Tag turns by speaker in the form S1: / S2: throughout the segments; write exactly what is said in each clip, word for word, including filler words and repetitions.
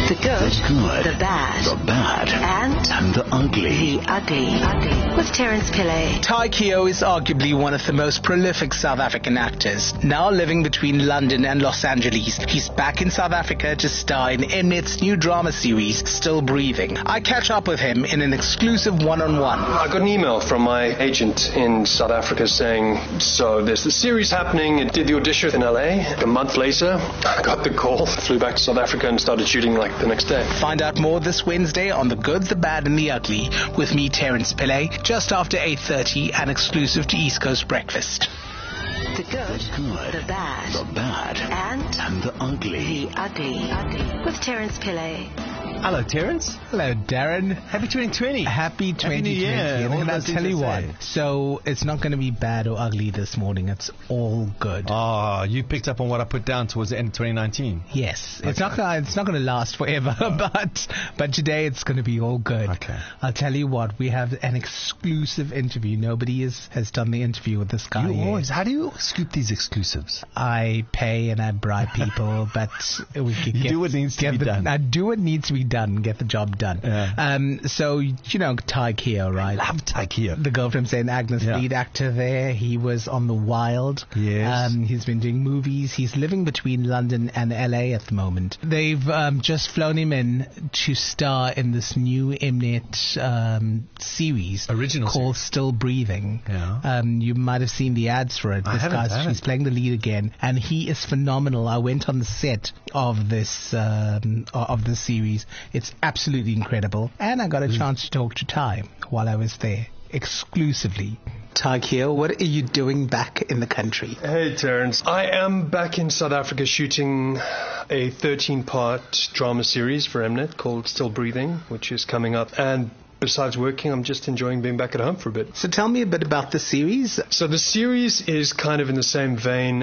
S1: The good,
S2: the good,
S1: the bad,
S2: the bad,
S1: and,
S2: and the ugly.
S1: the ugly. ugly. With Terence Pillay.
S3: Ty Keogh is arguably one of the most prolific South African actors. Now living between London and Los Angeles, he's back in South Africa to star in Mnet's new drama series, Still Breathing. I catch up with him in an exclusive one-on-one.
S4: I got an email from my agent in South Africa saying, so there's the series happening. I did the audition in L A. A month later, I got the call, flew back to South Africa and started shooting like the next day.
S3: Find out more this Wednesday on The Good, the Bad and the Ugly with me, Terence Pillay, just after eight thirty and exclusive to East Coast Breakfast.
S1: The good,
S2: The good,
S1: the bad,
S2: the bad,
S1: and,
S2: and the ugly.
S1: the ugly. ugly. With Terence Pillay.
S5: Hello, Terence.
S6: Hello, Darren.
S5: Happy twenty twenty.
S6: Happy twenty twenty.
S5: New Year.
S6: And
S5: All
S6: I'll
S5: those
S6: tell
S5: things
S6: you
S5: to
S6: what.
S5: say.
S6: So it's not going to be bad or ugly this morning. It's all good.
S5: Oh, you picked up on what I put down towards the end of twenty nineteen.
S6: Yes, it's not gonna, it's not going to last forever, but but today it's going to be all good.
S5: Okay.
S6: I'll tell you what. We have an exclusive interview. Nobody is, has done the interview with this guy
S5: You
S6: yet.
S5: always, how do you scoop these exclusives?
S6: I pay and I bribe people, but we can
S5: You
S6: get,
S5: do what needs to
S6: get
S5: be
S6: the,
S5: done.
S6: I do what needs to be done. Get the job done.
S5: Yeah.
S6: Um. So you know Ty Keogh, right?
S5: Love Ty Keogh.
S6: The girl from Saint Agnes,
S5: Yeah.
S6: lead actor there. He was on The Wild.
S5: Yes.
S6: Um, he's been doing movies. He's living between London and L A at the moment. They've um, just flown him in to star in this new Mnet um, series.
S5: Original
S6: called
S5: series.
S6: Still Breathing.
S5: Yeah.
S6: Um, you might have seen the ads for it.
S5: I
S6: This
S5: haven't,
S6: guy's
S5: I haven't.
S6: he's playing the lead again, and he is phenomenal. I went on the set of this um, of this series. It's absolutely incredible, and I got a chance to talk to Ty while I was there exclusively. Ty Keogh, what are you doing back in the country?
S4: Hey, Terence. I am back in South Africa shooting a thirteen-part drama series for Mnet called Still Breathing, which is coming up. And besides working, I'm just enjoying being back at home for a bit.
S6: So tell me a bit about the series.
S4: So the series is kind of in the same vein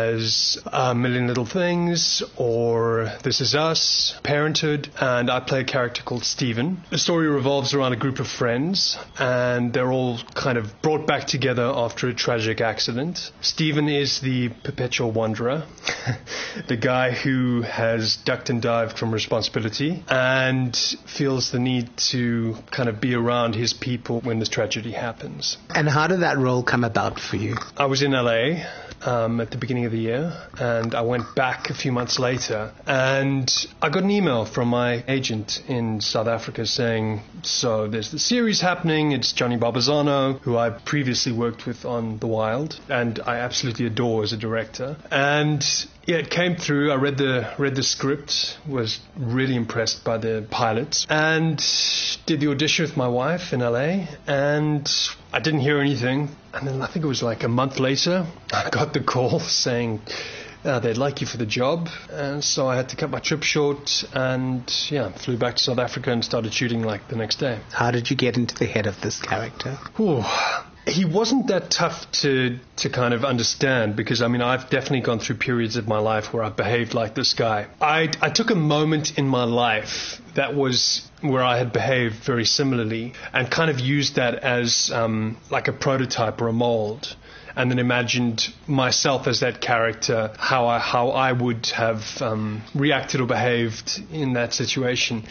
S4: as A Million Little Things or This Is Us, Parenthood, and I play a character called Stephen. The story revolves around a group of friends, and they're all kind of brought back together after a tragic accident. Stephen is the perpetual wanderer, the guy who has ducked and dived from responsibility and feels the need to kind of be around his people when this tragedy happens.
S6: And how did that role come about for you?
S4: I was in L A um, at the beginning of the year, and I went back a few months later, and I got an email from my agent in South Africa saying, so there's the series happening. It's Johnny Barbazano, who I previously worked with on The Wild, and I absolutely adore as a director. And yeah, it came through. I read the read the script, was really impressed by the pilots, and did the audition with my wife in L A, and I didn't hear anything. And then I think it was like a month later, I got the call saying uh, they'd like you for the job. And so I had to cut my trip short and, yeah, flew back to South Africa and started shooting like the next day.
S6: How did you get into the head of this character?
S4: Whew. He wasn't that tough to to kind of understand because, I mean, I've definitely gone through periods of my life where I behaved like this guy. I, I took a moment in my life that was where I had behaved very similarly and kind of used that as um, like a prototype or a mold, and then imagined myself as that character, how I, how I would have um, reacted or behaved in that situation.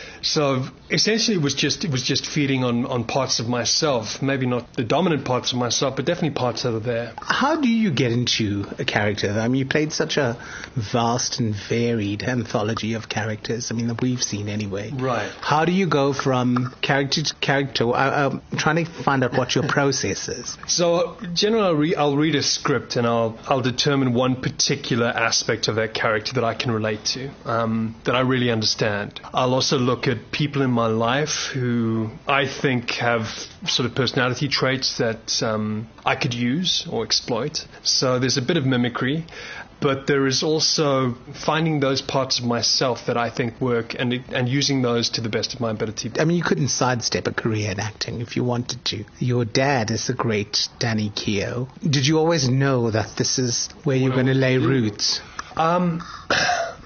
S4: So essentially it was just it was just feeding on, on parts of myself, maybe not the dominant parts of myself, but definitely parts that are there.
S6: How do you get into a character? I mean, you played such a vast and varied anthology of characters, I mean, that we've seen anyway.
S4: Right.
S6: How do you go from character to character? I, I'm trying to find out what your process is.
S4: So generally I'll, re- I'll read a script and I'll I'll determine one particular aspect of that character that I can relate to, um, that I really understand. I'll also look at people in my life who I think have sort of personality traits that um, I could use or exploit. So there's a bit of mimicry, but there is also finding those parts of myself that I think work and and using those to the best of my ability.
S6: I mean, you couldn't sidestep a career in acting if you wanted to. Your dad is the great Danny Keogh. Did you always know that this is where you're going to lay roots?
S4: Um,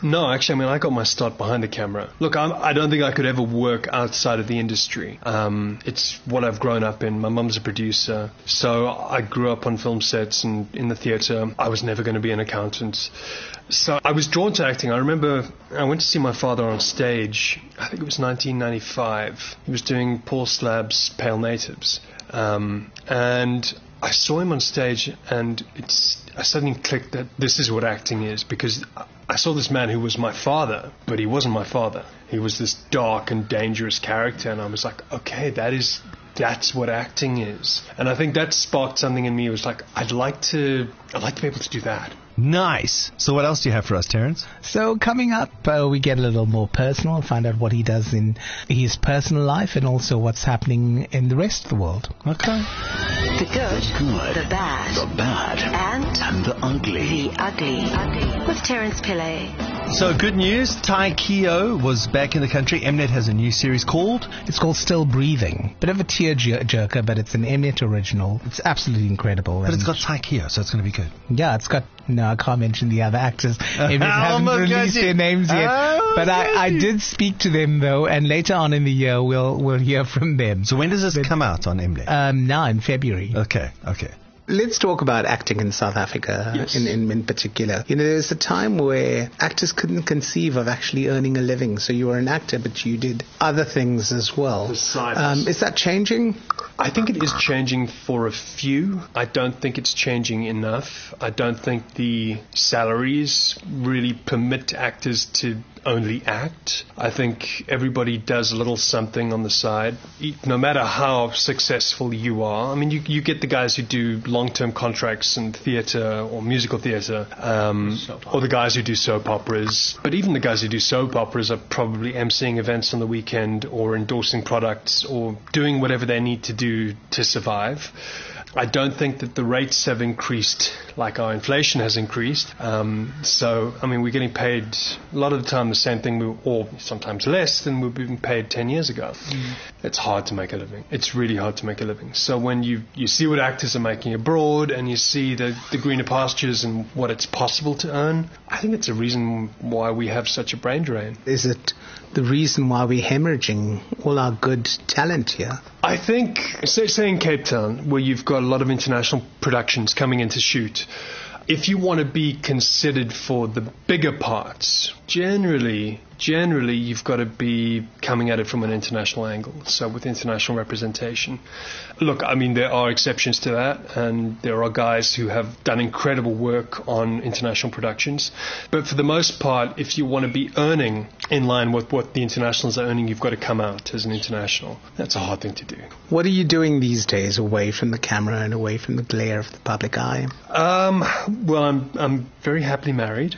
S4: No, actually, I mean, I got my start behind the camera. Look, I'm, I don't think I could ever work outside of the industry. Um, it's what I've grown up in. My mum's a producer, so I grew up on film sets and in the theatre. I was never going to be an accountant. So I was drawn to acting. I remember I went to see my father on stage, I think it was nineteen ninety-five. He was doing Paul Slab's Pale Natives. Um, and I saw him on stage, and it's I suddenly clicked that this is what acting is, because I saw this man who was my father, but he wasn't my father. He was this dark and dangerous character, and I was like, okay, that is that's what acting is. And I think that sparked something in me. It was like, I'd like to I'd like to be able to do that.
S5: Nice. So what else do you have for us, Terence?
S6: So coming up, uh, we get a little more personal, find out what he does in his personal life and also what's happening in the rest of the world.
S5: Okay.
S1: The good,
S2: Good.
S1: the bad,
S2: The bad.
S1: and
S2: And the ugly.
S1: the ugly. ugly. With Terence Pillay.
S5: So good news, Tai Keo was back in the country. Mnet has a new series called...
S6: It's called Still Breathing. Bit of a tear-jerker, but it's an Mnet original. It's absolutely incredible.
S5: But it's
S6: And
S5: got Tai Keo, so it's going to be good.
S6: Yeah, it's got... No, I can't mention the other actors. Mnet haven't
S5: Oh,
S6: released
S5: gosh.
S6: their names yet.
S5: Oh,
S6: but I, I
S5: gosh.
S6: did speak to them, though, and later on in the year, we'll we'll hear from them.
S5: So when does this come out on Mnet?
S6: Um, now in February.
S5: Okay, okay.
S6: Let's talk about acting in South Africa
S4: Yes.
S6: in, in, in particular. You know, there's a time where actors couldn't conceive of actually earning a living. So you were an actor, but you did other things as well.
S4: Besides.
S6: Um, is that changing?
S4: I think it is changing for a few. I don't think it's changing enough. I don't think the salaries really permit actors to only act. I think everybody does a little something on the side, E- no matter how successful you are. I mean, you, you get the guys who do long-term contracts in theatre or musical theatre, um, or the guys who do soap operas. But even the guys who do soap operas are probably emceeing events on the weekend or endorsing products or doing whatever they need to do to survive. I don't think that the rates have increased like our inflation has increased. Um, so, I mean, we're getting paid a lot of the time the same thing, we, or sometimes less than we've been paid ten years ago. Mm. It's hard to make a living. It's really hard to make a living. So when you, you see what actors are making abroad and you see the, the greener pastures and what it's possible to earn, I think it's a reason why we have such a brain drain.
S6: Is it the reason why we're hemorrhaging all our good talent here?
S4: I think, say, say in Cape Town, where you've got a lot of international productions coming in to shoot, if you want to be considered for the bigger parts, generally, generally you've got to be coming at it from an international angle, so with international representation. Look, I mean, there are exceptions to that, and there are guys who have done incredible work on international productions, but for the most part, if you want to be earning in line with what the internationals are earning, you've got to come out as an international. That's a hard thing to do.
S6: What are you doing these days away from the camera and away from the glare of the public eye?
S4: Um, well, I'm I'm very happily married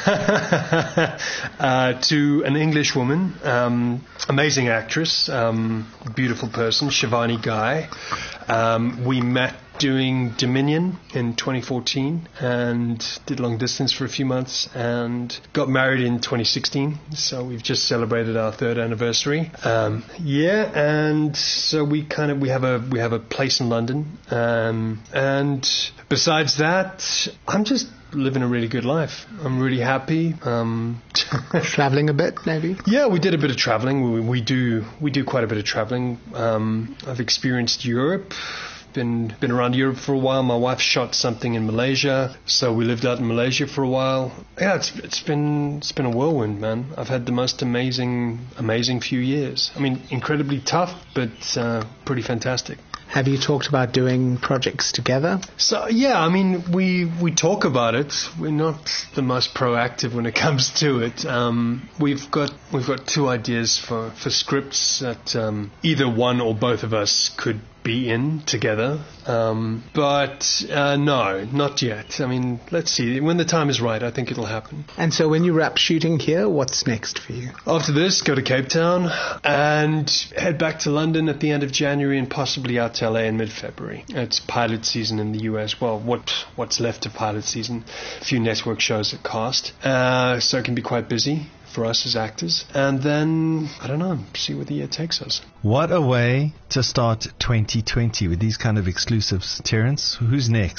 S4: uh, to an English woman, um, amazing actress, um, beautiful person, Shivani Guy. Um, we met doing Dominion in twenty fourteen and did long distance for a few months and got married in twenty sixteen. So we've just celebrated our third anniversary. Um, yeah, and so we kind of we have a we have a place in London. Um, and besides that, I'm just living a really good life. I'm really happy. Um,
S6: Traveling a bit, maybe?
S4: Yeah, we did a bit of traveling. We, we do we do quite a bit of traveling. Um, I've experienced Europe. Been been around Europe for a while. My wife shot something in Malaysia, so we lived out in Malaysia for a while. Yeah, it's it's been it's been a whirlwind, man. I've had the most amazing amazing few years. I mean, incredibly tough, but uh, pretty fantastic.
S6: Have you talked about doing projects together?
S4: So yeah, I mean, we we talk about it. We're not the most proactive when it comes to it. Um, we've got we've got two ideas for, for scripts that um, either one or both of us could be in together. Um, but uh, no, not yet. I mean, let's see. When the time is right, I think it'll happen.
S6: And so when you wrap shooting here, what's next for you?
S4: After this, go to Cape Town and head back to London at the end of January and possibly out to L A in mid-February. It's pilot season in the U S. Well, what what's left of pilot season. A few network shows at cast. Uh, so it can be quite busy for us as actors. And then, I don't know, see where the year takes us.
S5: What a way to start twenty twenty with these kind of exclusives, Terence. Who's next?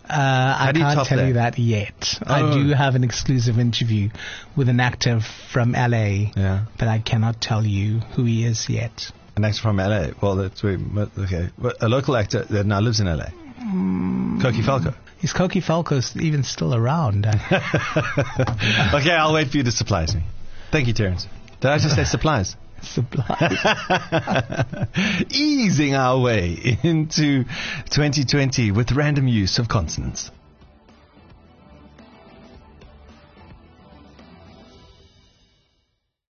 S6: I
S5: do you
S6: can't
S5: top
S6: tell
S5: that?
S6: you that yet. I
S5: Oh.
S6: do have an exclusive interview with an actor from L A,
S5: Yeah.
S6: but I cannot tell you who he is yet.
S5: An actor from L A. Well, that's very, okay. But a local actor that now lives in L A.
S6: Mm.
S5: Koki Falco.
S6: Is Koki Falco even still around?
S5: Okay, I'll wait for you to surprise me. Thank you, Terence. Did I just say supplies?
S6: Supply.
S5: Easing our way into twenty twenty with random use of consonants.